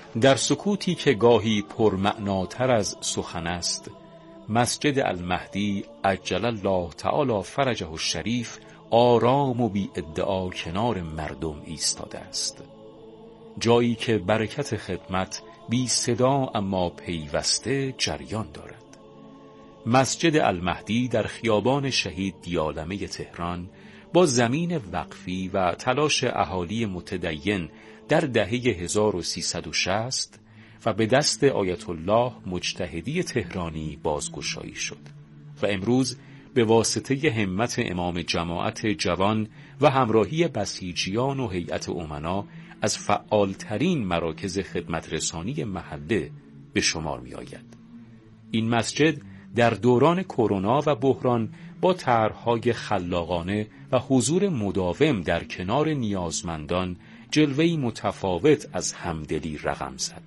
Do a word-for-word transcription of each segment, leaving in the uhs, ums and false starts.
در سکوتی که گاهی پرمعناتر از سخن است، مسجد المهدی عجل الله تعالی فرجه الشریف آرام و بی ادعا کنار مردم ایستاده است، جایی که برکت خدمت بی صدا اما پیوسته جریان دارد. مسجد المهدی در خیابان شهید دیالمه تهران با زمین وقفی و تلاش اهالی متدین در دهه هزار و سیصد و شصت و به دست آیت الله مجتهدی تهرانی بازگشایی شد و امروز به واسطه همت امام جماعت جوان و همراهی بسیجیان و هیئت امنا از فعالترین مراکز خدمت رسانی محله به شمار می آید. این مسجد در دوران کرونا و بحران با طرح‌های خلاقانه و حضور مداوم در کنار نیازمندان جلوه‌ای متفاوت از همدلی رقم زد.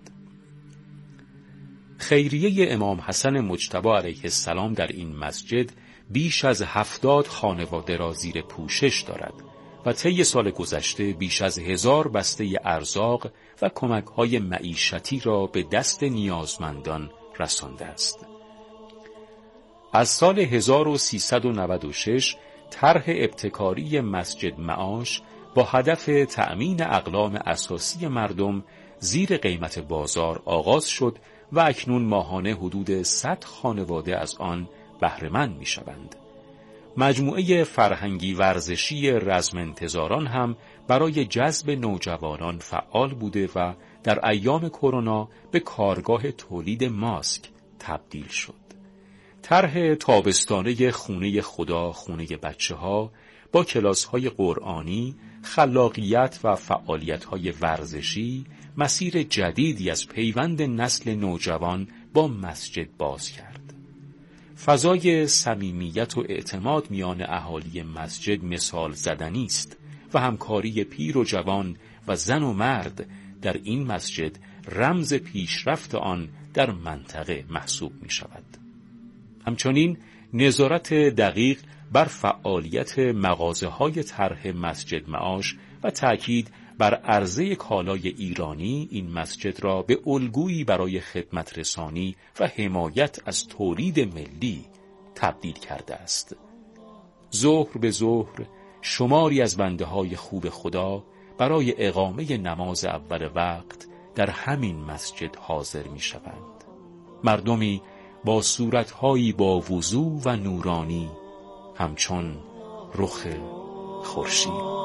خیریه امام حسن مجتبی علیه السلام در این مسجد بیش از هفتاد خانواده را زیر پوشش دارد و طی سال گذشته بیش از هزار بسته ارزاق و کمک‌های معیشتی را به دست نیازمندان رسانده است. از سال هزار و سیصد و نود و شش طرح ابتکاری مسجد معاش با هدف تأمین اقلام اساسی مردم زیر قیمت بازار آغاز شد و اکنون ماهانه حدود صد خانواده از آن بهره‌مند می‌شوند. مجموعه فرهنگی ورزشی رزم انتظاران هم برای جذب نوجوانان فعال بوده و در ایام کرونا به کارگاه تولید ماسک تبدیل شد. طرح تابستانه خونه خدا خونه بچه ها با کلاس های قرآنی، خلاقیت و فعالیت های ورزشی مسیر جدیدی از پیوند نسل نوجوان با مسجد باز کرد. فضای صمیمیت و اعتماد میان اهالی مسجد مثال زدنی است و همکاری پیر و جوان و زن و مرد در این مسجد رمز پیشرفت آن در منطقه محسوب می شود. همچنین نظارت دقیق بر فعالیت مغازه‌های طرح مسجد معاش و تأکید بر عرضه کالای ایرانی این مسجد را به الگویی برای خدمت رسانی و حمایت از تولید ملی تبدیل کرده است. ظهر به ظهر شماری از بنده های خوب خدا برای اقامه نماز اول وقت در همین مسجد حاضر می شوند. مردمی با صورتهایی با وضوح و نورانی همچون رخ خورشید.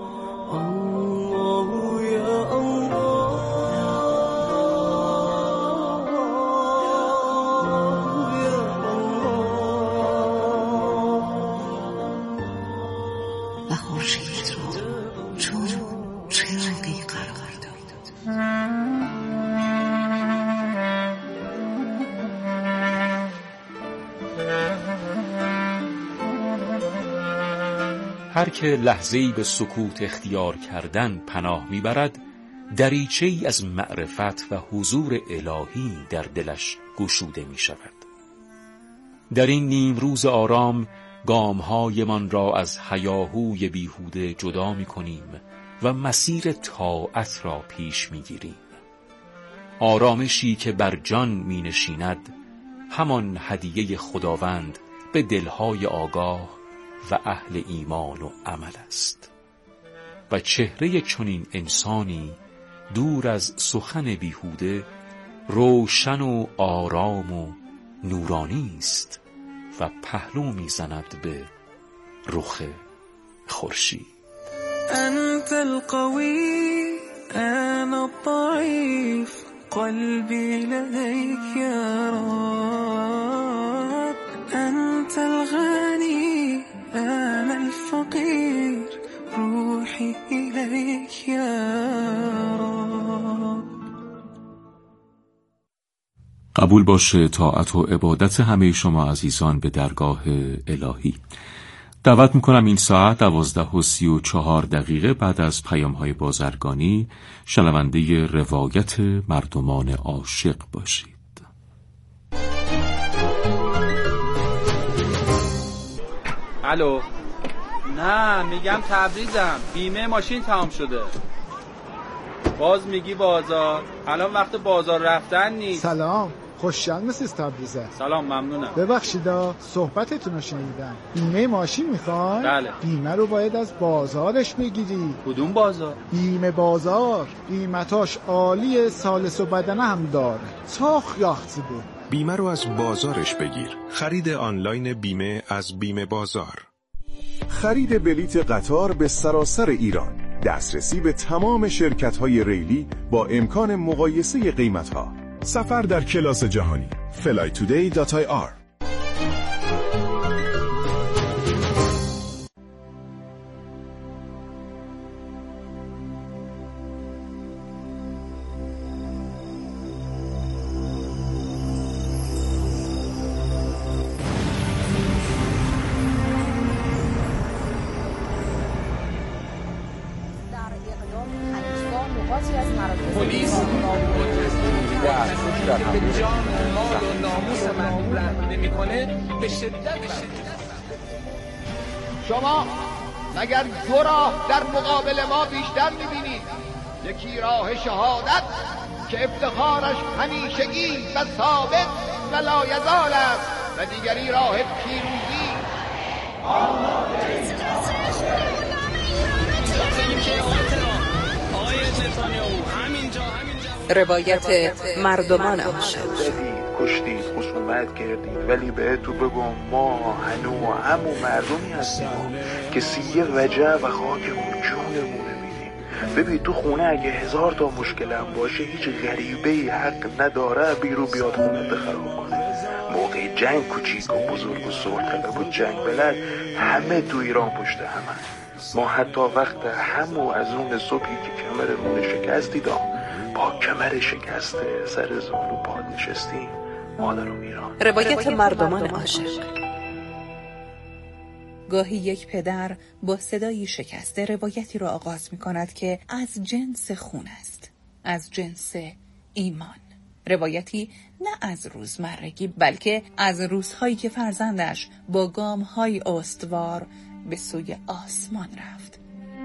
و خورشید را چون چراغی قرار داد. هر که لحظه‌ای به سکوت اختیار کردن پناه میبرد، دریچه‌ای از معرفت و حضور الهی در دلش گشوده می شود. در این نیم روز آرام گام‌هایمان را از هیاهوی بیهوده جدا می کنیم و مسیر طاعت را پیش می گیریم. آرامشی که بر جان می نشیند همان هدیه خداوند به دلهای آگاه و اهل ایمان و عمل است و چهره چنین انسانی دور از سخن بیهوده روشن و آرام و نورانی است و پهلو میزند به رخ خورشید. انت القوی انا الضعیف قلبی لدیک یا رب انت الغنی انا الفقیر روحی الیک یا رب. قبول باشه طاعت و عبادت همه شما عزیزان به درگاه الهی. دعوت میکنم این ساعت دوازده و سی و چهار دقیقه بعد از پیام‌های بازرگانی شنونده روایت مردمان عاشق باشید. الو، نه میگم تبریزم، بیمه ماشین تمام شده. باز میگی بازار؟ الان وقت بازار رفتن نیست. سلام، خوشگل مسیس تبریزه. سلام، ممنونم. ببخشیدا صحبتتون رو شنیدم. بیمه ماشین میخوای؟ بله. بیمه رو باید از بازارش بگیری. کدوم بازار؟ بیمه بازار. قیمتاش عالیه، سالس و بدنه هم داره. تاخ یاختی بود. بیمه رو از بازارش بگیر. خرید آنلاین بیمه از بیمه بازار. خرید بلیت قطار به سراسر ایران. دسترسی به تمام شرکت‌های ریلی با امکان مقایسه قیمت‌ها. سفر در کلاس جهانی. فلای تودی دات آی آر. پلیس به جان مال و ناموس من رحم نمی‌کنه به شدت شما مگر دو راه در مقابل ما بیشتر می‌بینید؟ یکی راه شهادت که افتخارش همیشگی و ثابت و لایزال است و دیگری راه پیروزی. روایت مردمان عاشق. کشتید، خصومت کردید، ولی بهتون بگم ما هنو همون مردمی هستیم که سیه وجه و خاکمون جونمونه میدیم. ببین تو خونه اگه هزار تا مشکلم باشه هیچ غریبه‌ای حق نداره بیرو بیاد خونه بخراب کنه. موقع جنگ کوچیک و بزرگ و سرطلب و جنگ بلد همه تو ایران پشت همه. ما حتی وقت همو از اون صبحی که کمرمون شکستی دام با کمر شکسته سر زانو پاد نشستیم مادرم ایران. روایت مردمان عاشق. گاهی یک پدر با صدایی شکسته روایتی را آغاز می کند که از جنس خون است، از جنس ایمان. روایتی نه از روزمرگی بلکه از روزهایی که فرزندش با گام‌های استوار به سوی آسمان رفت.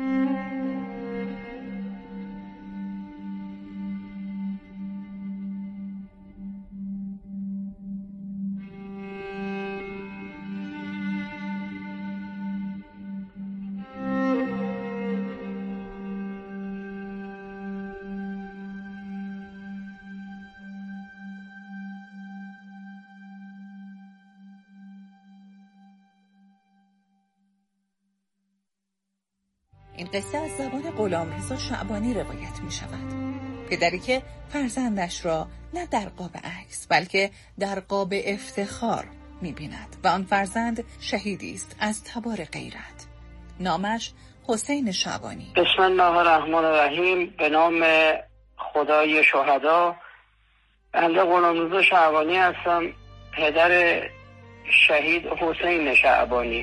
این قصه از زبان غلامرضا شعبانی روایت می شود. پدری که فرزندش را نه در قاب عکس بلکه در قاب افتخار می بیند و آن فرزند شهیدی است از تبار غیرت. نامش حسین شعبانی. بسم الله الرحمن الرحیم. به نام خدای شهدا. بنده غلامرضا شعبانی هستم، پدر شهید حسین شعبانی.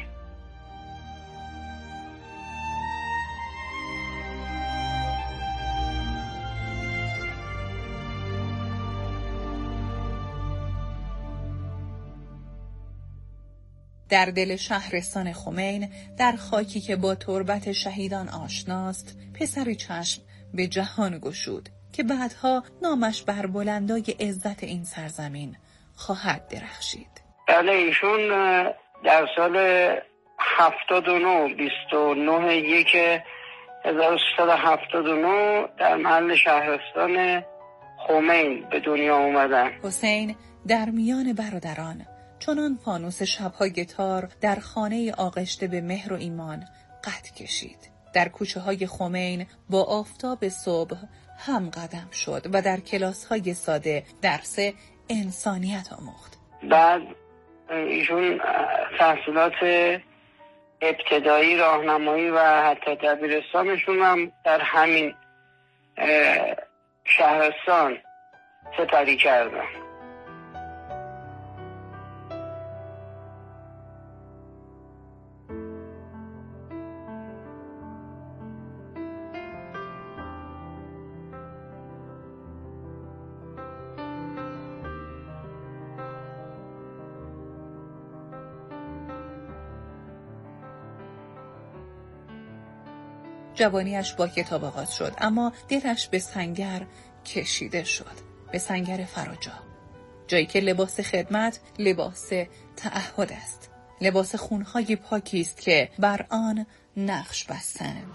در دل شهرستان خمین، در خاکی که با تربت شهیدان آشناست، پسری چشم به جهان گشود که بعدها نامش بر بلندای عزت این سرزمین خواهد درخشید. بله، ایشون در سال هفتاد و نه بیست و نه یک هزار و سیصد و هفتاد و نه در محل شهرستان خمین به دنیا اومدن. حسین در میان برادران چنان فانوس شب‌های تار در خانه آغشته به مهر و ایمان قد کشید. در کوچه های خمین با آفتاب صبح هم قدم شد و در کلاس های ساده درس انسانیت آموخت. بعد ایشون تحصیلات ابتدایی، راهنمایی و حتی دبیرستانشون هم در همین شهرستان سپری کردن. جوانیش با کتاب آغاز شد، اما دلش به سنگر کشیده شد، به سنگر فراجا، جایی که لباس خدمت لباس تعهد است، لباس خونهای پاکی است که بر آن نقش بستند.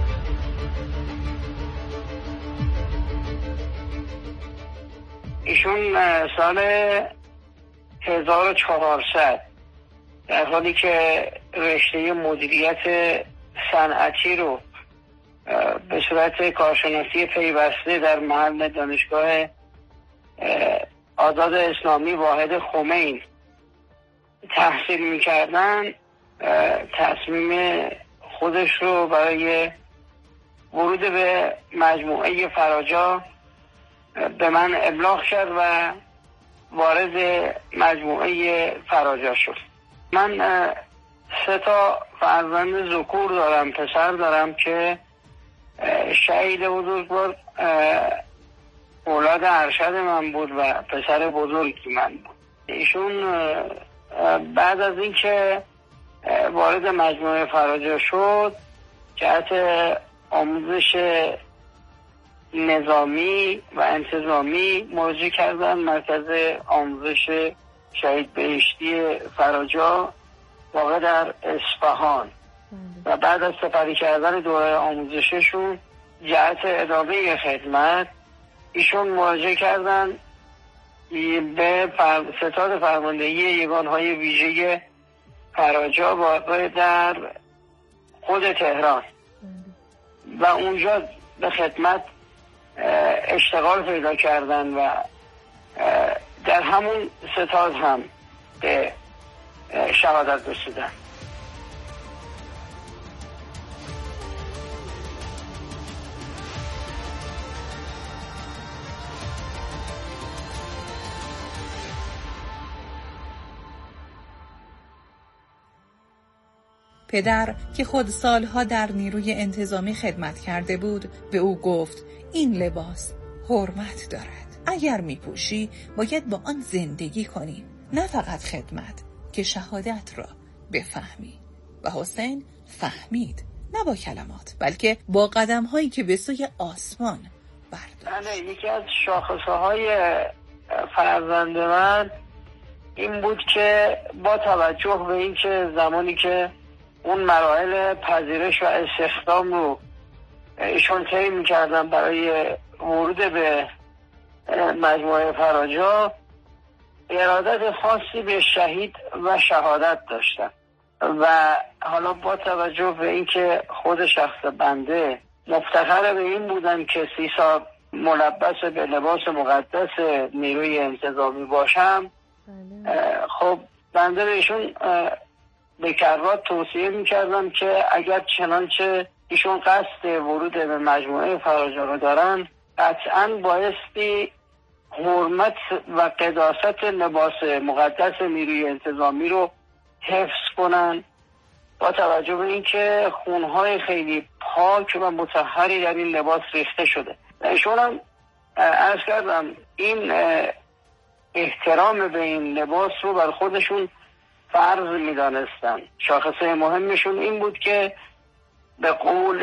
ایشون سال هزار و چهارصد در حالی که رشته مدیریت صنعتی رو به صورت کارشناسی پیوسته در محل دانشگاه آزاد اسلامی واحد خمین تحصیل میکردن، تصمیم خودش رو برای ورود به مجموعه فراجا به من ابلاغ کرد و وارد مجموعه فراجا شد. من سه تا فرزند ذکور دارم، پسر دارم که شهید بزرگوار اولاد ارشد من بود و پسر بزرگی من بود. ایشون بعد از اینکه وارد مجموعه فراجا شد جهت آموزش نظامی و انتظامی مراجعه کردن مرکز آموزش شهید بهشتی فراجا واقع در اصفهان و بعد از سپری کردن دوره آموزششون جهت ادامه خدمت ایشون مراجعه کردن به ستاد فرماندهی یگانهای ویژه فراجا واقع در خود تهران و اونجا به خدمت اشتغال پیدا کردن و در همون ستاد هم به شهادت رسیدن. پدر که خود سالها در نیروی انتظامی خدمت کرده بود به او گفت این لباس حرمت دارد، اگر میپوشی باید با آن زندگی کنی، نه فقط خدمت، که شهادت را بفهمی. و حسین فهمید، نه با کلمات بلکه با قدم هایی که به سوی آسمان برداشت. بله، یکی از شاخصه های فرزند من این بود که با توجه به این که زمانی که اون مراحل پذیرش و استخدام رو ایشون طی می‌کردن برای ورود به مجموعه فراجا، ارادت خاصی به شهید و شهادت داشتن و حالا با توجه به این که خود شخص بنده مفتخر به این بودن که سی سال ملبس به لباس مقدس نیروی انتظامی باشم، خب بنده بهشون به کرات توصیه میکردم که اگر چنانچه ایشون قصد ورود به مجموعه فراجا رو دارن، قطعاً بایستی حرمت و قداست لباس مقدس نیروی انتظامی رو حفظ کنن، با توجه به اینکه خونهای خیلی پاک و مطهری در این لباس ریخته شده. ایشون هم عرض کردم این احترام به این لباس رو بر خودشون فرض می‌دانستن. شاخصه مهمشون این بود که به قول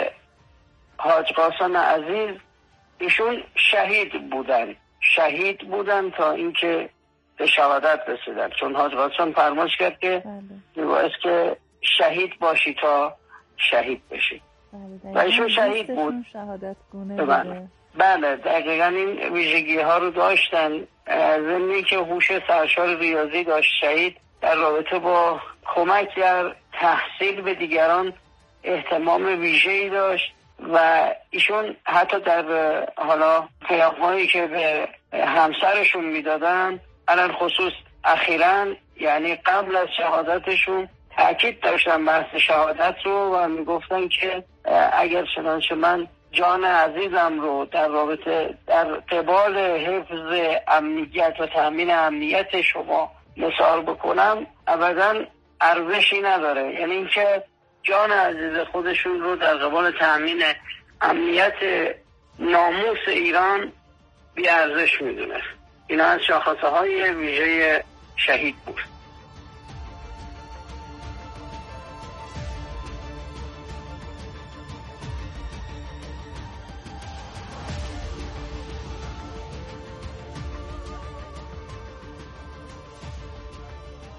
حاج قاسم عزیز ایشون شهید بودن شهید بودن تا اینکه به شهادت رسیدن، چون حاج قاسم فرمایش کرد که میبایست که شهید باشی تا شهید بشی و ایشون شهید بود. شهادت گونه بله. بله دقیقا این ویژگی ها رو داشتن، ضمنی که هوش سرشار ریاضی داشت. شهید در رابطه با کمک در تحصیل به دیگران اهتمام ویژه‌ای داشت و ایشون حتی در حالا پیام‌هایی که به همسرشون میدادن، علل خصوص اخیراً یعنی قبل از شهادتشون تأکید داشتن بحث شهادت رو و میگفتن که اگر چنانچه من جان عزیزم رو در رابطه در قبال حفظ امنیت و تامین امنیت شما نثار بکنم ابداً ارزشی نداره، یعنی اینکه جان عزیز خودشون رو در قبال تامین امنیت ناموس ایران بی ارزش میدونه. اینا از شاخصه های ویژه شهید بود.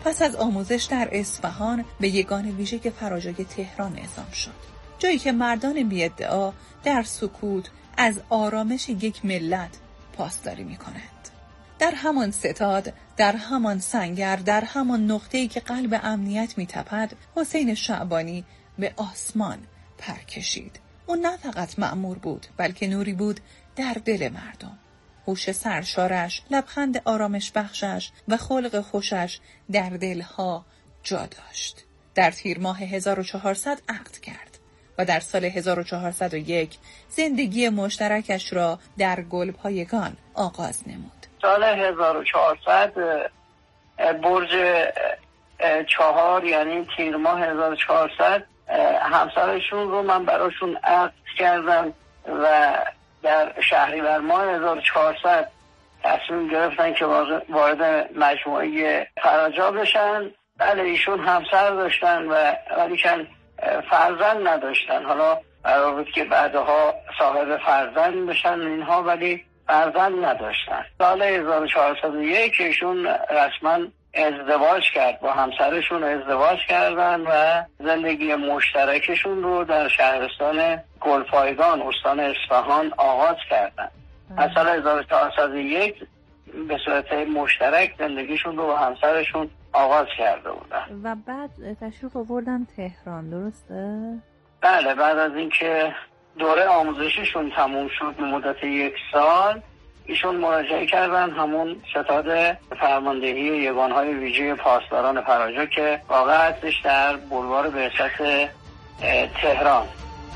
پس از آموزش در اصفهان به یگان ویژه فراجای تهران اعزام شد، جایی که مردان بی‌ادعا در سکوت از آرامش یک ملت پاسداری می‌کنند. در همان ستاد، در همان سنگر، در همان نقطه‌ای که قلب امنیت می‌تپد، حسین شعبانی به آسمان پر کشید. او نه فقط مأمور بود، بلکه نوری بود در دل مردم. هوش سرشارش، لبخند آرامش بخشش و خلق خوشش در دلها جا داشت. در تیر ماه هزار و چهارصد عقد کرد و در سال هزار و چهارصد و یک زندگی مشترکش را در گلپایگان آغاز نمود. سال هزار و چهارصد برج چهار یعنی تیر ماه هزار و چهارصد همسرشون رو من براشون عقد کردم و در شهریور ماه هزار و چهارصد تصمیم گرفتن که وارد مجموعه فراجا بشن. بله ایشون همسر داشتن و ولی کن فرزند نداشتن. حالا قرار بود که بعدها صاحب فرزند بشن اینها، ولی فرزند نداشتن. سال هزار و چهارصد و یک ایشون رسما ازدواج کرد، با همسرشون ازدواج کردن و زندگی مشترکشون رو در شهرستان گلپایگان استان اصفهان آغاز کردن. از سال هزار و چهارصد و یک به صورت مشترک زندگیشون رو با همسرشون آغاز کرده بودن و بعد تشریف آوردن تهران، درسته؟ بله، بعد از اینکه دوره آموزشیشون تموم شد به مدت یک سال، ایشون مراجعه کردن همون ستاد فرماندهی یگانهای ویژه پاسداران فراجا که واقع هستش در بلوار بعثت تهران.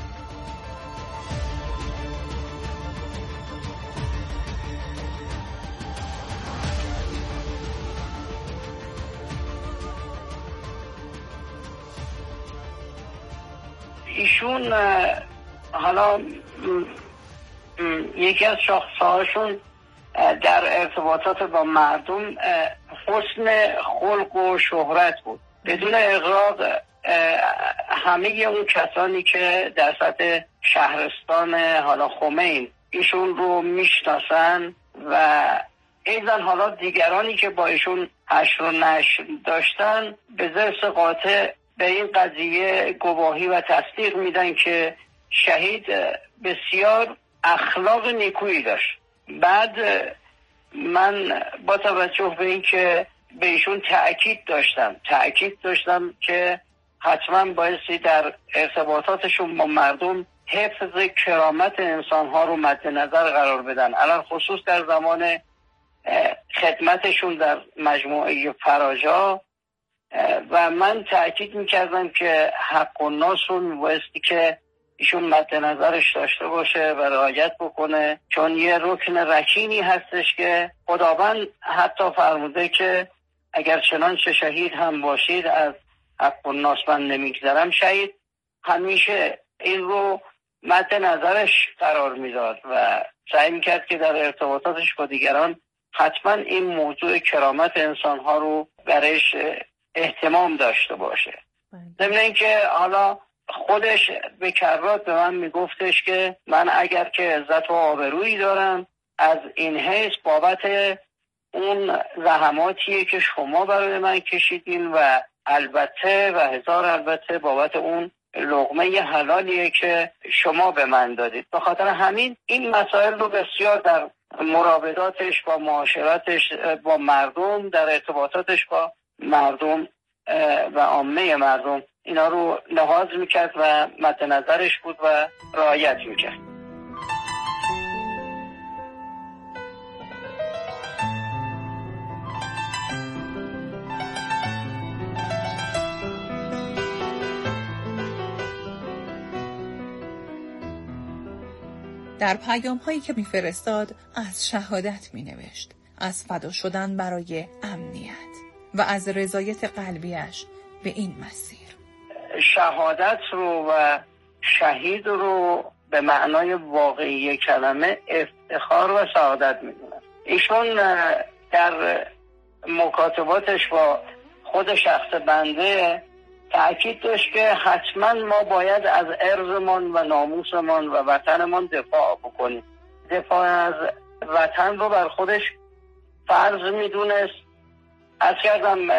ایشون حالا یکی از شاخصه‌هاشون در ارتباطات با مردم حسن خلق و شهرت بود. بدون اغراق همه اون کسانی که در سطح شهرستان حالا خمین ایشون رو میشناسن و ایضاً حالا دیگرانی که با ایشون حشر و نشر داشتن به ضرس قاطع به این قضیه گواهی و تصدیق میدن که شهید بسیار اخلاق نیکویی داشت. بعد من با توجه به این که به ایشون تأکید داشتم تأکید داشتم که حتما بایستی در ارتباطاتشون با مردم حفظ کرامت انسانها رو مد نظر قرار بدن، علل خصوص در زمان خدمتشون در مجموعه فراجا. و من تأکید میکردم که حق الناس رو میبایستی که ایشون مد نظرش داشته باشه و رعایت بکنه، چون یه رکن رکینی هستش که خداوند حتی فرموده که اگر چنانچه شهید هم باشید از حق الناس من نمیگذرم. شهید همیشه این رو مد نظرش قرار میداد و سعی میکرد که در ارتباطاتش با دیگران حتما این موضوع کرامت انسانها رو برش اهتمام داشته باشه. ضمن اینکه حالا خودش به کرات به من میگفتش که من اگر که عزت و آبرویی دارم از این حیث بابت اون زحماتیه که شما برای من کشیدین و البته و هزار البته بابت اون لقمه حلالیه که شما به من دادید. به خاطر همین این مسائل رو بسیار در مراوداتش با معاشرتش با مردم، در ارتباطاتش با مردم و عامه مردم اینا رو لحاظ میکرد و مد نظرش بود و رعایت میکرد. در پیام هایی که میفرستاد از شهادت مینوشت، از فدا شدن برای امنیت و از رضایت قلبیش به این مسیر. شهادت رو و شهید رو به معنای واقعی کلمه افتخار و سعادت میدونن. ایشون در مکاتباتش با خود شخص بنده تأکید داشت که حتما ما باید از ارزمان و ناموسمان و وطنمان دفاع بکنیم. دفاع از وطن رو بر خودش فرض میدونست. از کردم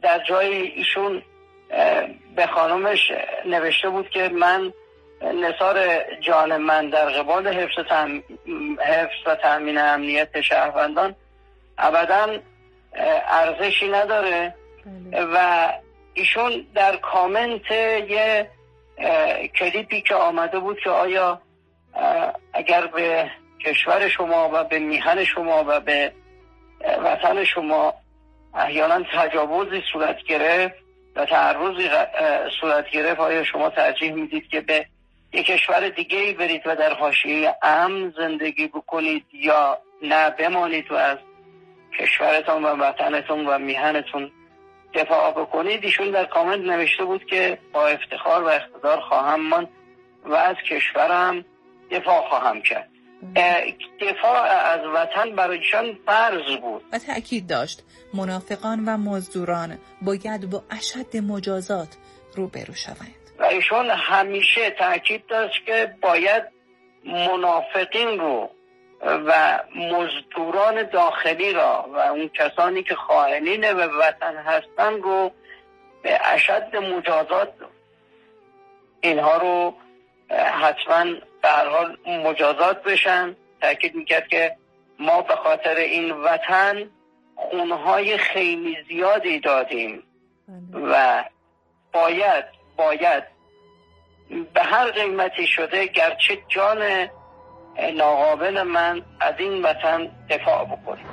در جای ایشون به خانمش نوشته بود که من نثار جان من در قبال حفظ, تام... حفظ و تامین امنیت شهروندان ابداً ارزشی نداره و ایشون در کامنت یه کلیپی که آمده بود که آیا اگر به کشور شما و به میهن شما و به وطن شما احیانا تجاوزی صورت گرفت و تعرضی صورت گرفت، آیا شما ترجیح میدید که به یک کشور دیگه برید و در حاشیه امن زندگی بکنید یا نه بمانید و از کشورتون و وطنتون و میهنتون دفاع بکنید؟ ایشون در کامنت نوشته بود که با افتخار و اقتدار خواهم ماند و از کشورم دفاع خواهم کرد. دفاع از وطن برایشان فرض بود و تأکید داشت منافقان و مزدوران باید با اشد مجازات روبرو شوند. و ایشون همیشه تأکید داشت که باید منافقین رو و مزدوران داخلی را و اون کسانی که خائنین به وطن هستن رو به اشد مجازات اینها رو حتما به هر حال مجازات بشن. تأکید میکرد که ما به خاطر این وطن خونهای خیلی زیادی دادیم و باید باید به هر قیمتی شده گرچه جان ناقابل من از این وطن دفاع بکنیم.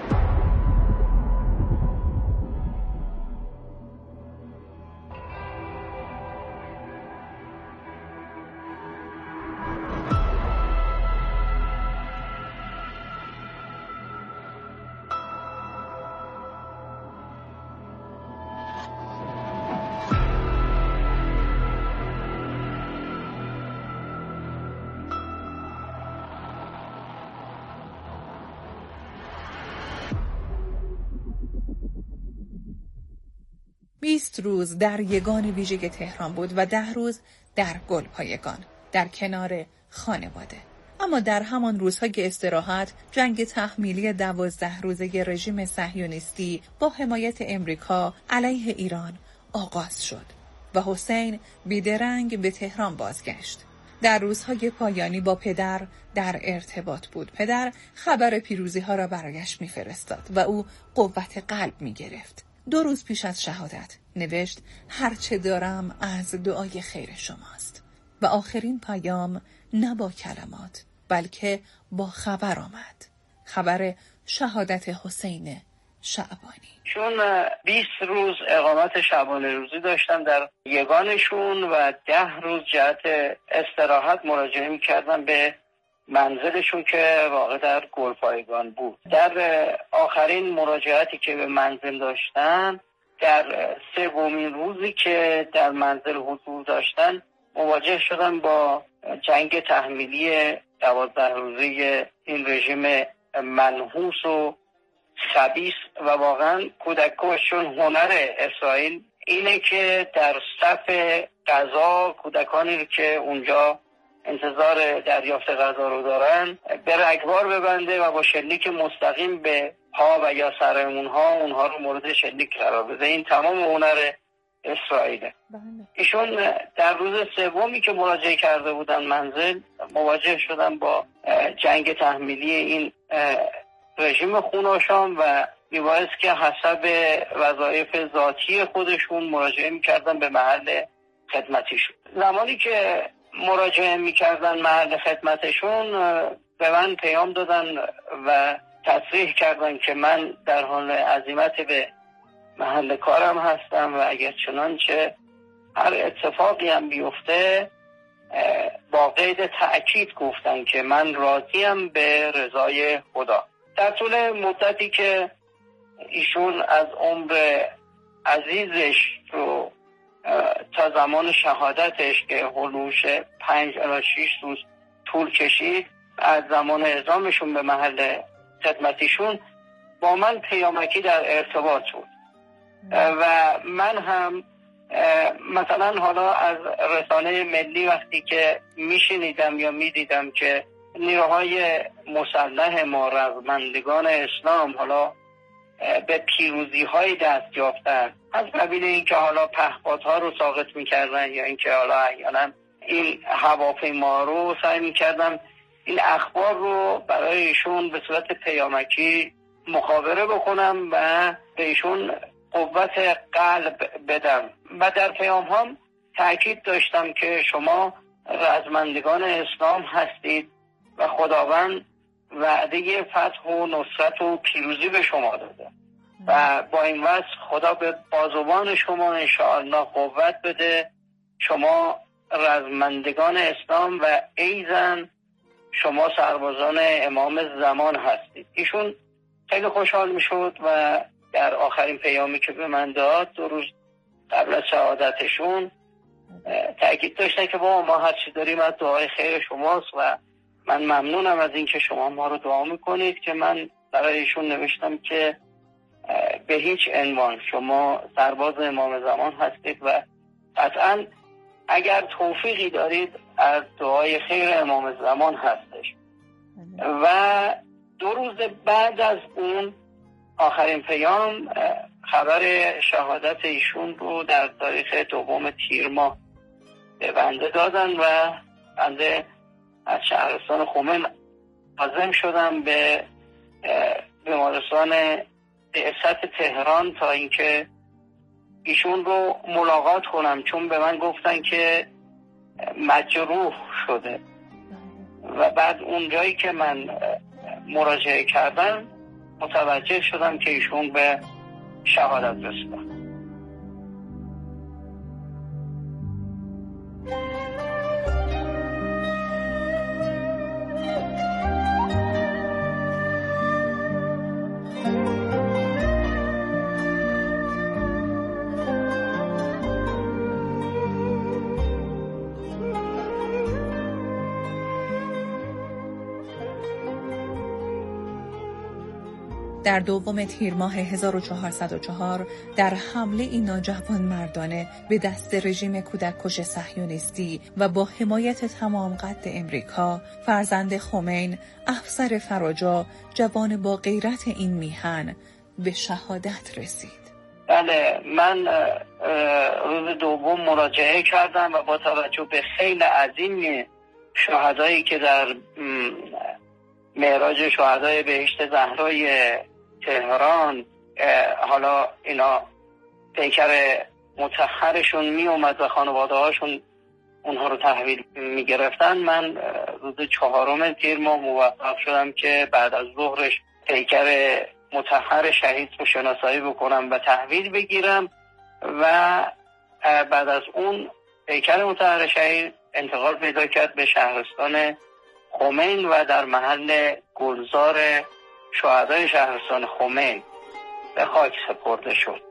بیست روز در یگان ویژه تهران بود و ده روز در گلپایگان در کنار خانواده. اما در همان روزهای استراحت جنگ تحمیلی دوازده روزه رژیم صهیونیستی با حمایت امریکا علیه ایران آغاز شد و حسین بیدرنگ به تهران بازگشت. در روزهای پایانی با پدر در ارتباط بود. پدر خبر پیروزی ها را برایش میفرستاد و او قوت قلب می گرفت. دو روز پیش از شهادت نوشت هرچه دارم از دعای خیر شماست و آخرین پیام نه با کلمات بلکه با خبر آمد، خبر شهادت حسین شعبانی. چون بیست روز اقامت شعبانی روزی داشتم در یگانشون و ده روز جهت استراحت مراجعه می‌کردم به منزلشون که واقع در گلپایگان بود. در آخرین مراجعتی که به منزل داشتن، در سومین روزی که در منزل حضور داشتن مواجه شدن با جنگ تحمیلی دوازده روزه این رژیم منحوس و خبیث و واقعا کودکاشون هنر اسرائیل اینه که در صف غذا کودکانی رو که اونجا انتظار دریافت غذا رو دارن به رگبار ببنده و با شلیک مستقیم به پا و یا سر اونها اونها رو مورد شلیک قرار بده. این تمام هنر اسرائیله. ایشون در روز سومی که مراجعه کرده بودن منزل مواجه شدن با جنگ تحمیلی این رژیم خوناشام و میبایست که حسب وظایف ذاتی خودشون مراجعه میکردن به محل خدمتیشون. زمانی که مراجعه میکردن محل خدمتشون به من پیام دادن و تصریح کردن که من در حال عزیمت به محل کارم هستم و اگر چنانچه هر اتفاقی هم بیفته با قید تأکید گفتن که من راضیم به رضای خدا. در طول مدتی که ایشون از عمر عزیزش رو تا زمان شهادتش که هلوش پنج الی شش روز طول کشید از زمان اعزامشون به محل خدمتیشون با من پیامکی در ارتباط بود و من هم مثلا حالا از رسانه ملی وقتی که میشنیدم یا میدیدم که نیروهای مسلح ما رزمندگان اسلام حالا به پیروزی های دست یافتن، از قبیل اینکه حالا پهپادها رو ساقط میکردن یا اینکه حالا احیانا این هواپیما رو سعی میکردن این اخبار رو برای ایشون به صورت پیامکی مخابره بکنم و به ایشون قوت قلب بدم. و در پیام هم تأکید داشتم که شما رزمندگان اسلام هستید و خداوند وعده فتح و نصرت و پیروزی به شما داده و با این وصف خدا به بازوان شما انشاءالله قوت بده. شما رزمندگان اسلام و ایزن شما سربازان امام زمان هستید. ایشون خیلی خوشحال می شد و در آخرین پیامی که به من داد دو روز قبل از شهادتشون تأکید داشتن که با ما هر چی داریم از دعای خیر شماست و من ممنونم از اینکه شما ما رو دعا میکنید. که من برای ایشون نوشتم که به هیچ عنوان شما سرباز امام زمان هستید و قطعا اگر توفیقی دارید از دعای خیر امام زمان هستش. و دو روز بعد از اون آخرین پیام خبر شهادت ایشون رو در تاریخ دوم تیر ماه به بنده دادن و بنده از شهرستان خمین عازم شدم به بیمارستان بعثت تهران تا اینکه ایشون رو ملاقات کنم، چون به من گفتن که مجروح شده. و بعد اون جایی که من مراجعه کردم متوجه شدم که ایشون به شهادت رسیدن. در دوم تیر ماه هزار و چهارصد و چهار در حمله این ناجوان مردانه به دست رژیم کودککش صهیونیستی و با حمایت تمام قد امریکا، فرزند خمین، افسر فراجا، جوان با غیرت این میهن به شهادت رسید. بله، من روز دوم مراجعه کردم و با توجه به خیلی عظیم شهدایی که در معراج شهدای بهشت زهرای تهران حالا اینا پیکر مطهرشون می اومد و خانواده هاشون اونها رو تحویل می گرفتن، من روز چهارم تیر ماه موفق شدم که بعد از ظهرش پیکر مطهر شهید رو شناسایی بکنم و تحویل بگیرم و بعد از اون پیکر مطهر شهید انتقال پیدا کرد به شهرستان خمین و در محل گلزار شهدای شهرستان خمین به خاک سپرده شد.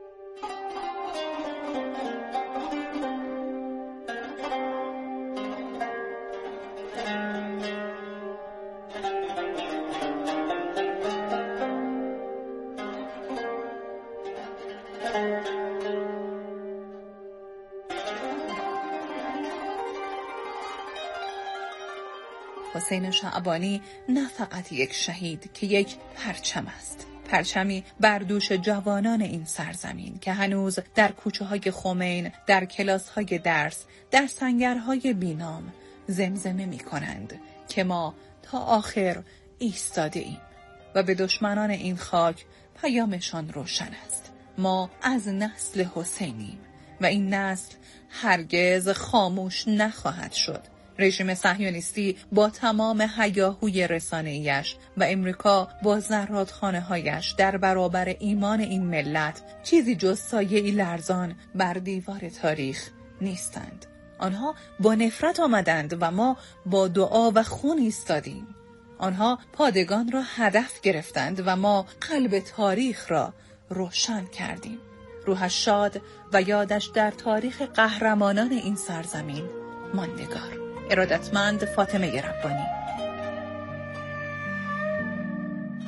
حسین شعبانی نه فقط یک شهید که یک پرچم است، پرچمی بر دوش جوانان این سرزمین که هنوز در کوچه های خمین، در کلاس های درس، در سنگرهای بینام زمزمه می کنند که ما تا آخر ایستاده ایم و به دشمنان این خاک پیامشان روشن است. ما از نسل حسینیم و این نسل هرگز خاموش نخواهد شد. رژیم صهیونیستی با تمام هیاهوی رسانه‌ایش و امریکا با زرادخانه‌هایش در برابر ایمان این ملت چیزی جز سایه‌ای لرزان بر دیوار تاریخ نیستند. آنها با نفرت آمدند و ما با دعا و خون ایستادیم. آنها پادگان را هدف گرفتند و ما قلب تاریخ را روشن کردیم. روحش شاد و یادش در تاریخ قهرمانان این سرزمین ماندگار. ارادتمند فاطمه ربانی.